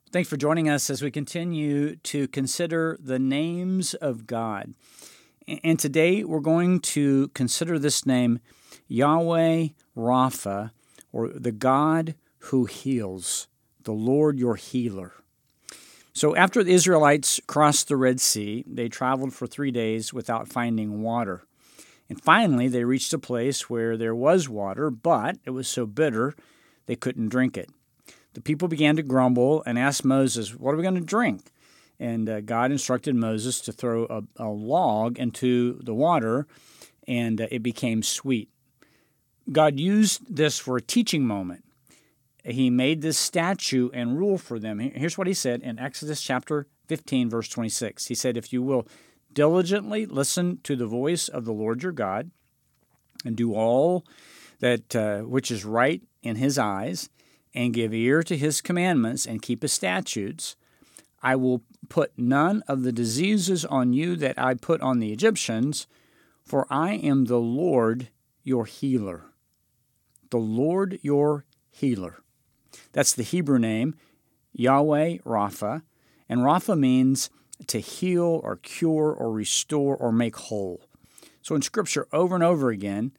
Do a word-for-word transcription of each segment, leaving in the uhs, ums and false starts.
Thanks for joining us as we continue to consider the names of God. And today we're going to consider this name, Yahweh Rapha, or the God who heals, the Lord your healer. So after the Israelites crossed the Red Sea, they traveled for three days without finding water. And finally, they reached a place where there was water, but it was so bitter they couldn't drink it. The people began to grumble and asked Moses, "What are we going to drink?" And uh, God instructed Moses to throw a, a log into the water, and uh, it became sweet. God used this for a teaching moment. He made this statute and rule for them. Here's what he said in Exodus chapter fifteen, verse twenty-six. He said, "If you will diligently listen to the voice of the Lord your God and do all that uh, which is right in his eyes, and give ear to his commandments and keep his statutes, I will put none of the diseases on you that I put on the Egyptians, for I am the Lord your healer." The Lord your healer. That's the Hebrew name, Yahweh Rapha. And Rapha means to heal or cure or restore or make whole. So in Scripture, over and over again,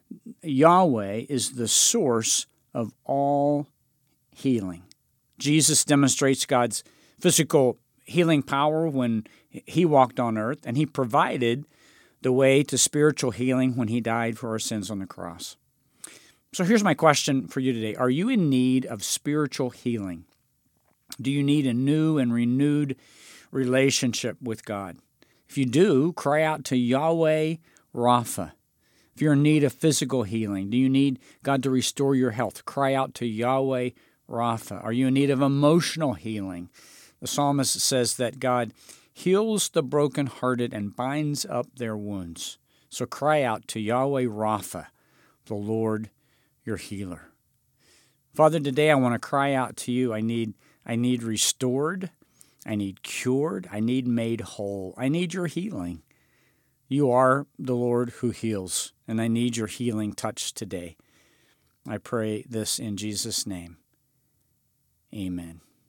Yahweh is the source of all healing. Jesus demonstrates God's physical healing power when he walked on earth, and he provided the way to spiritual healing when he died for our sins on the cross. So here's my question for you today. Are you in need of spiritual healing? Do you need a new and renewed relationship with God? If you do, cry out to Yahweh Rapha. If you're in need of physical healing, do you need God to restore your health? Cry out to Yahweh Rapha. Are you in need of emotional healing? The psalmist says that God heals the brokenhearted and binds up their wounds. So cry out to Yahweh Rapha, the Lord your healer. Father, today I want to cry out to you. I need, I need restored. I need cured. I need made whole. I need your healing. You are the Lord who heals, and I need your healing touch today. I pray this in Jesus' name. Amen.